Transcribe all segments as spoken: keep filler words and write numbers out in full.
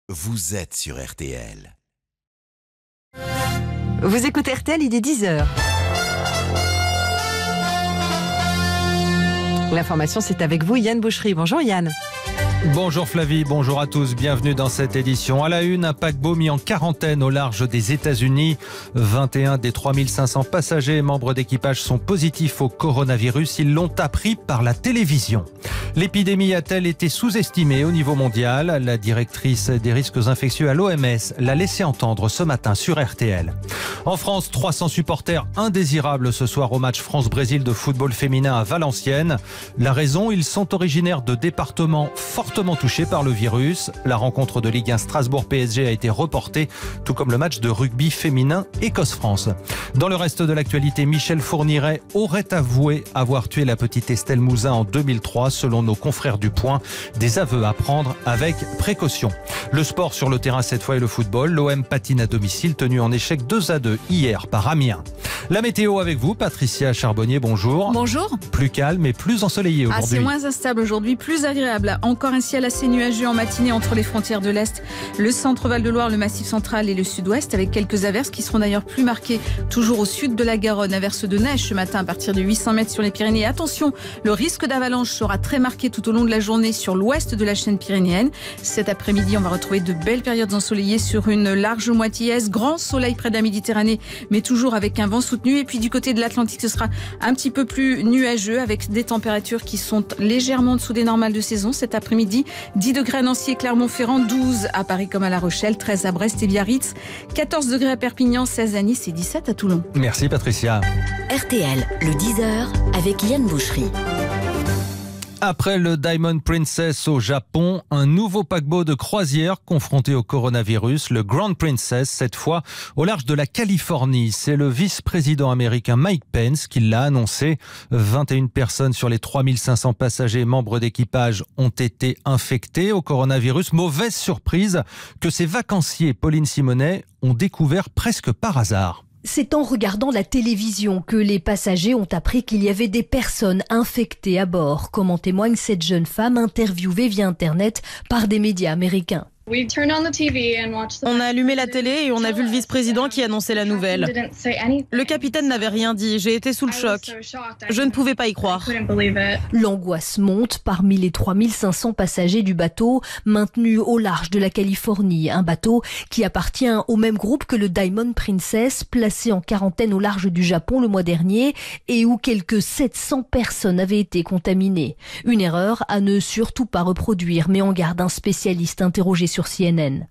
Vous êtes sur R T L. Vous écoutez R T L, il est dix heures. L'information, c'est avec vous, Yann Boucherie. Bonjour Yann. Bonjour Flavie, bonjour à tous, bienvenue dans cette édition. À la une, un paquebot mis en quarantaine au large des États-Unis. vingt et un des trois mille cinq cents passagers et membres d'équipage sont positifs au coronavirus. Ils l'ont appris par la télévision. L'épidémie a-t-elle été sous-estimée au niveau mondial? La directrice des risques infectieux à l'O M S l'a laissé entendre ce matin sur R T L. En France, trois cents supporters indésirables ce soir au match France-Brésil de football féminin à Valenciennes. La raison, ils sont originaires de départements fortement touchés par le virus. La rencontre de Ligue un Strasbourg-P S G a été reportée, tout comme le match de rugby féminin Écosse-France. Dans le reste de l'actualité, Michel Fourniret aurait avoué avoir tué la petite Estelle Mouzin en deux mille trois, selon nos confrères du Point. Des aveux à prendre avec précaution. Le sport sur le terrain cette fois et le football. L'O M patine à domicile, tenu en échec deux à deux hier par Amiens. La météo avec vous, Patricia Charbonnier, bonjour. Bonjour. Plus calme et plus ensoleillé aujourd'hui. Ah, c'est moins instable aujourd'hui, plus agréable. Encore un ciel assez nuageux en matinée entre les frontières de l'Est, le centre Val-de-Loire, le Massif central et le sud-ouest, avec quelques averses qui seront d'ailleurs plus marquées toujours au sud de la Garonne. Averses de neige ce matin à partir de huit cents mètres sur les Pyrénées. Attention, le risque d'avalanche sera très marqué tout au long de la journée sur l'ouest de la chaîne pyrénéenne. Cet après-midi, on va retrouver de belles périodes ensoleillées sur une large moitié est. Grand soleil près de la Méditerranée, mais toujours avec un vent soutenu. Et puis du côté de l'Atlantique, ce sera un petit peu plus nuageux avec des températures qui sont légèrement en dessous des normales de saison. Cet après-midi, dix degrés à Nancy et Clermont-Ferrand, douze à Paris comme à La Rochelle, treize à Brest et Biarritz, quatorze degrés à Perpignan, seize à Nice et dix-sept à Toulon. Merci Patricia. R T L, le dix heures avec Yann Boucherie. Après le Diamond Princess au Japon, un nouveau paquebot de croisière confronté au coronavirus, le Grand Princess, cette fois au large de la Californie. C'est le vice-président américain Mike Pence qui l'a annoncé. vingt et une personnes sur les trois mille cinq cents passagers membres d'équipage ont été infectés au coronavirus. Mauvaise surprise que ces vacanciers, Pauline Simonet, ont découvert presque par hasard. C'est en regardant la télévision que les passagers ont appris qu'il y avait des personnes infectées à bord, comme en témoigne cette jeune femme interviewée via Internet par des médias américains. On a allumé la télé et on a vu le vice-président qui annonçait la nouvelle. Le capitaine n'avait rien dit, j'ai été sous le choc. Je ne pouvais pas y croire. L'angoisse monte parmi les trois mille cinq cents passagers du bateau maintenu au large de la Californie. Un bateau qui appartient au même groupe que le Diamond Princess, placé en quarantaine au large du Japon le mois dernier et où quelques sept cents personnes avaient été contaminées. Une erreur à ne surtout pas reproduire, mais en garde un spécialiste interrogé sur C N N.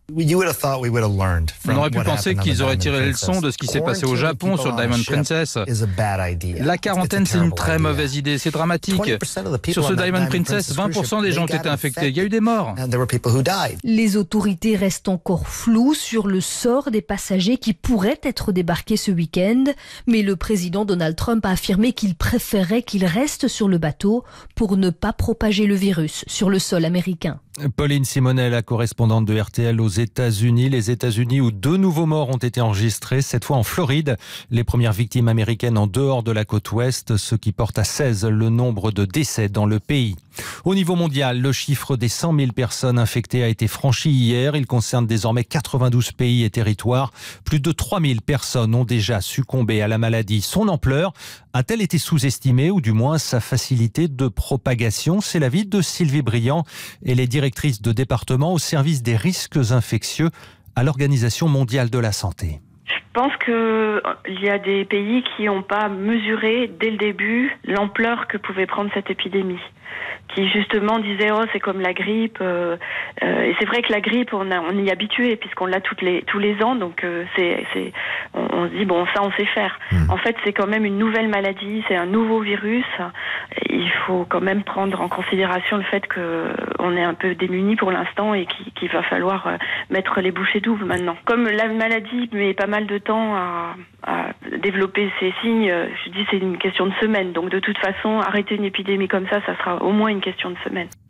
On aurait pu penser qu'ils auraient tiré les leçons de ce qui s'est passé au Japon sur Diamond Princess. La quarantaine, c'est une très mauvaise idée, c'est dramatique. Sur ce Diamond Princess, vingt pour cent des gens ont été infectés, il y a eu des morts. Les autorités restent encore floues sur le sort des passagers qui pourraient être débarqués ce week-end, mais le président Donald Trump a affirmé qu'il préférait qu'ils restent sur le bateau pour ne pas propager le virus sur le sol américain. Pauline Simonet, la correspondante de R T L aux États-Unis. Les États-Unis où deux nouveaux morts ont été enregistrés, cette fois en Floride. Les premières victimes américaines en dehors de la côte ouest, ce qui porte à seize le nombre de décès dans le pays. Au niveau mondial, le chiffre des cent mille personnes infectées a été franchi hier. Il concerne désormais quatre-vingt-douze pays et territoires. Plus de trois mille personnes ont déjà succombé à la maladie. Son ampleur a-t-elle été sous-estimée ou du moins sa facilité de propagation? C'est l'avis de Sylvie Briand. Elle est directrice de département au service des risques infectieux à l'Organisation mondiale de la santé. Je pense qu'il y a des pays qui n'ont pas mesuré dès le début l'ampleur que pouvait prendre cette épidémie, qui justement disaient oh c'est comme la grippe euh, euh, et c'est vrai que la grippe on, a, on y est habitué puisqu'on l'a toutes les, tous les ans donc euh, c'est, c'est, on, on se dit bon ça on sait faire. Mmh. En fait c'est quand même une nouvelle maladie, c'est un nouveau virus, il faut quand même prendre en considération le fait qu'on est un peu démunis pour l'instant et qu'il, qu'il va falloir mettre les bouchées doubles maintenant. Comme la maladie met pas mal de temps à, à développer ses signes, je dis c'est une question de semaines, donc de toute façon arrêter une épidémie comme ça, ça sera au moins une question de semaines.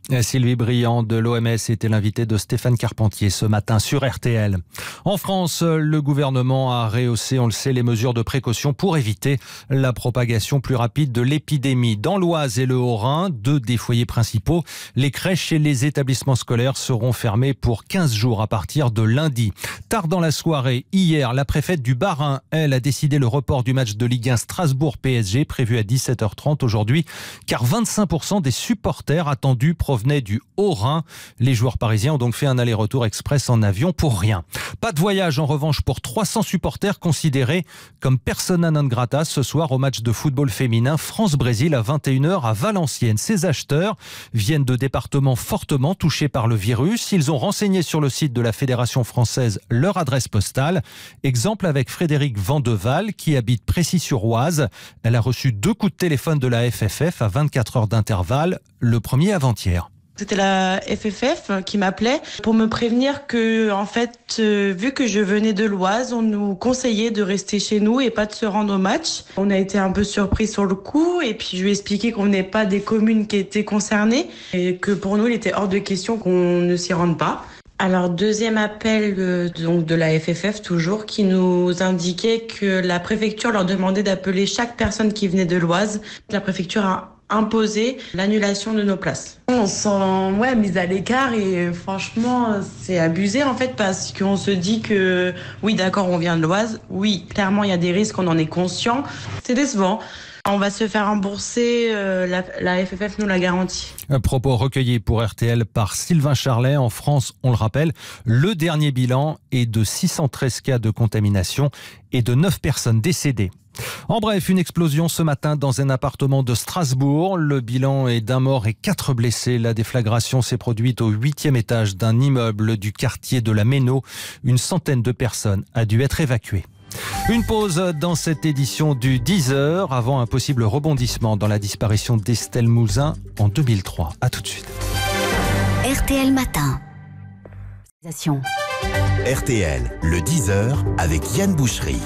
Sylvie Briand de l'O M S était l'invitée de Stéphane Carpentier ce matin sur R T L. En France, le gouvernement a rehaussé, on le sait, les mesures de précaution pour éviter la propagation plus rapide de l'épidémie. Dans l'Oise et le Haut-Rhin, deux des foyers principaux, les crèches et les établissements scolaires seront fermés pour quinze jours à partir de lundi. Tard dans la soirée, hier, la préfète du Bas-Rhin, elle, a décidé le report du match de Ligue un Strasbourg-P S G prévu à dix-sept heures trente aujourd'hui, car vingt-cinq pour cent des supporters attendus provenaient du Haut-Rhin. Les joueurs parisiens ont donc fait un aller-retour express en avion pour rien. Pas de voyage en revanche pour trois cents supporters considérés comme persona non grata ce soir au match de football féminin France-Brésil à vingt et une heures à Valenciennes. Ces acheteurs viennent de départements fortement touchés par le virus. Ils ont renseigné sur le site de la Fédération française leur adresse postale. Exemple avec Frédéric Vandeval qui habite Précy-sur-Oise. Elle a reçu deux coups de téléphone de la F F F à vingt-quatre heures d'intervalle, le premier avant-hier. C'était la F F F qui m'appelait pour me prévenir que, en fait, euh, vu que je venais de l'Oise, on nous conseillait de rester chez nous et pas de se rendre au match. On a été un peu surpris sur le coup et puis je lui ai expliqué qu'on n'est pas des communes qui étaient concernées et que pour nous, il était hors de question qu'on ne s'y rende pas. Alors, deuxième appel euh, donc de la F F F toujours, qui nous indiquait que la préfecture leur demandait d'appeler chaque personne qui venait de l'Oise. La préfecture a imposé l'annulation de nos places. On se sent ouais, mis à l'écart et franchement, c'est abusé en fait parce qu'on se dit que oui, d'accord, on vient de l'Oise. Oui, clairement, il y a des risques, on en est conscient. C'est décevant. On va se faire rembourser, euh, la, la F F F nous l'a garantit. Un propos recueilli pour R T L par Sylvain Charlet. En France, on le rappelle, le dernier bilan est de six cent treize cas de contamination et de neuf personnes décédées. En bref, une explosion ce matin dans un appartement de Strasbourg. Le bilan est d'un mort et quatre blessés. La déflagration s'est produite au huitième étage d'un immeuble du quartier de la Méno. Une centaine de personnes a dû être évacuées. Une pause dans cette édition du dix heures avant un possible rebondissement dans la disparition d'Estelle Mouzin en deux mille trois. À tout de suite. R T L Matin. R T L, le dix heures avec Yann Boucherie.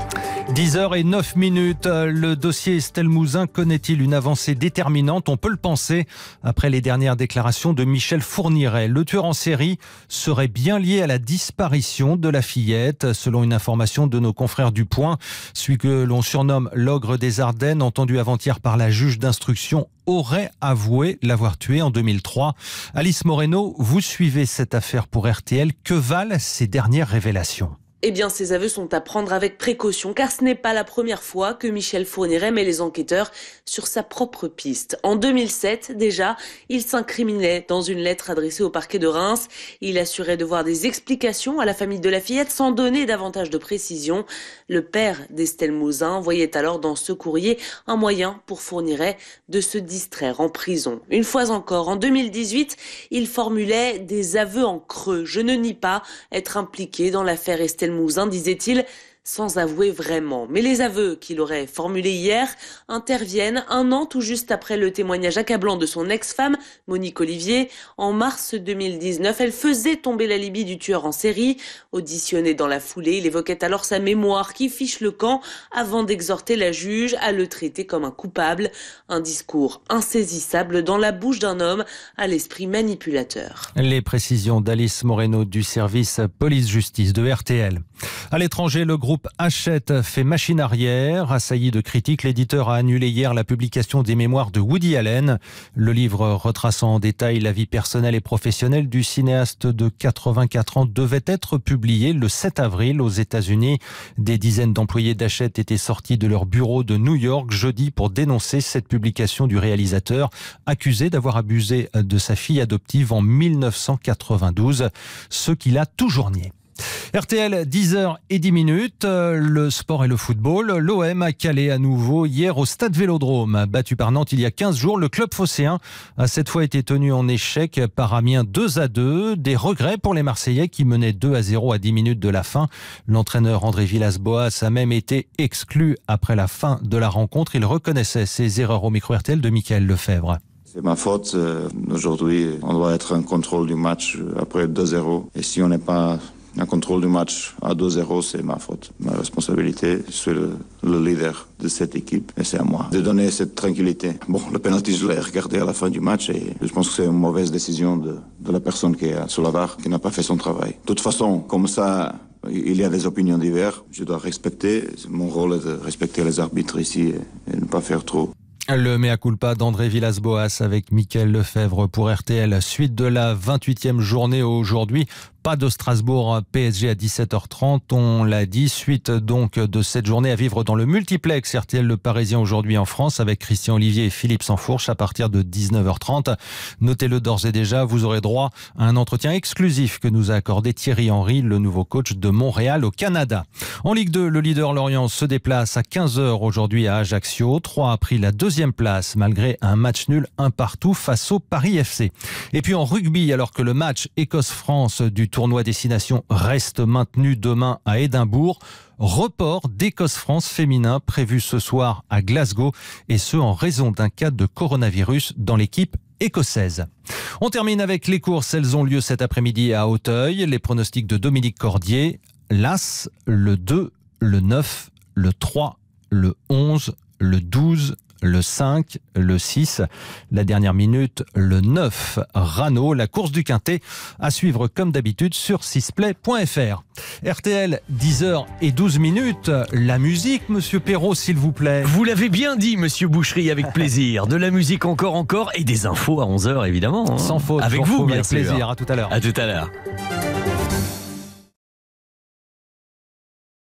dix heures et neuf minutes, le dossier Estelle Mouzin connaît-il une avancée déterminante? On peut le penser après les dernières déclarations de Michel Fourniret. Le tueur en série serait bien lié à la disparition de la fillette, selon une information de nos confrères du Point. Celui que l'on surnomme l'ogre des Ardennes, entendu avant-hier par la juge d'instruction, aurait avoué l'avoir tué en deux mille trois. Alice Moreno, vous suivez cette affaire pour R T L. Que valent ces dernières révélations? Eh bien, ces aveux sont à prendre avec précaution, car ce n'est pas la première fois que Michel Fourniret met les enquêteurs sur sa propre piste. En deux mille sept, déjà, il s'incriminait dans une lettre adressée au parquet de Reims. Il assurait devoir des explications à la famille de la fillette sans donner davantage de précision. Le père d'Estelle Mouzin voyait alors dans ce courrier un moyen pour Fourniret de se distraire en prison. Une fois encore, en deux mille dix-huit, il formulait des aveux en creux. Je ne nie pas être impliqué dans l'affaire Estelle Mouzin, disait-il, sans avouer vraiment. Mais les aveux qu'il aurait formulés hier interviennent un an tout juste après le témoignage accablant de son ex-femme, Monique Olivier. En mars deux mille dix-neuf, elle faisait tomber l'alibi du tueur en série. Auditionné dans la foulée, il évoquait alors sa mémoire qui fiche le camp avant d'exhorter la juge à le traiter comme un coupable. Un discours insaisissable dans la bouche d'un homme à l'esprit manipulateur. Les précisions d'Alice Moreno du service police-justice de R T L. À l'étranger, le groupe Hachette fait machine arrière. Assailli de critiques, l'éditeur a annulé hier la publication des mémoires de Woody Allen. Le livre retraçant en détail la vie personnelle et professionnelle du cinéaste de quatre-vingt-quatre ans devait être publié le sept avril aux États-Unis. Des dizaines d'employés d'Hachette étaient sortis de leur bureau de New York jeudi pour dénoncer cette publication du réalisateur, accusé d'avoir abusé de sa fille adoptive en mille neuf cent quatre-vingt-douze, ce qu'il a toujours nié. R T L, dix heures dix minutes, le sport et le football. L'O M a calé à nouveau hier au Stade Vélodrome. Battu par Nantes il y a quinze jours, le club phocéen a cette fois été tenu en échec par Amiens deux à deux. Des regrets pour les Marseillais qui menaient deux à zéro à dix minutes de la fin. L'entraîneur André Villas-Boas a même été exclu après la fin de la rencontre. Il reconnaissait ses erreurs au micro R T L de Mickaël Lefebvre. C'est ma faute. Aujourd'hui, on doit être en contrôle du match après deux zéro. Et si on n'est pas un contrôle du match à deux zéro, c'est ma faute, ma responsabilité. Je suis le, le leader de cette équipe et c'est à moi de donner cette tranquillité. Bon, le penalty, je l'ai regardé à la fin du match et je pense que c'est une mauvaise décision de, de la personne qui est sur la V A R, qui n'a pas fait son travail. De toute façon, comme ça, il y a des opinions diverses. Je dois respecter. Mon rôle est de respecter les arbitres ici et, et ne pas faire trop. Le mea culpa d'André Villas-Boas avec Mickaël Lefebvre pour R T L. Suite de la vingt-huitième journée aujourd'hui. Pas de Strasbourg P S G à dix-sept heures trente, on l'a dit. Suite donc de cette journée à vivre dans le multiplex R T L Le Parisien aujourd'hui en France avec Christian Olivier et Philippe Sansfourche à partir de dix-neuf heures trente. Notez-le d'ores et déjà, vous aurez droit à un entretien exclusif que nous a accordé Thierry Henry, le nouveau coach de Montréal au Canada. En Ligue deux, le leader Lorient se déplace à quinze heures aujourd'hui à Ajaccio. Troyes a pris la deuxième place malgré un match nul un partout face au Paris F C. Et puis en rugby, alors que le match Écosse-France du tournoi Destination reste maintenu demain à Édimbourg. Report d'Écosse-France féminin prévu ce soir à Glasgow et ce en raison d'un cas de coronavirus dans l'équipe écossaise. On termine avec les courses. Elles ont lieu cet après-midi à Auteuil. Les pronostics de Dominique Cordier. L'As, le deux, le neuf, le trois, le onze, le douze, le cinq, le six, la dernière minute, le neuf, Rano, la course du Quintet, à suivre comme d'habitude sur sixplay point f r. R T L, dix heures douze minutes, la musique, monsieur Perrault, s'il vous plaît. Vous l'avez bien dit, monsieur Boucherie, avec plaisir. De la musique encore, encore, et des infos à onze heures, évidemment. Hein. Sans faute, avec vous, bien avec sûr. plaisir, à tout à l'heure. À tout à l'heure.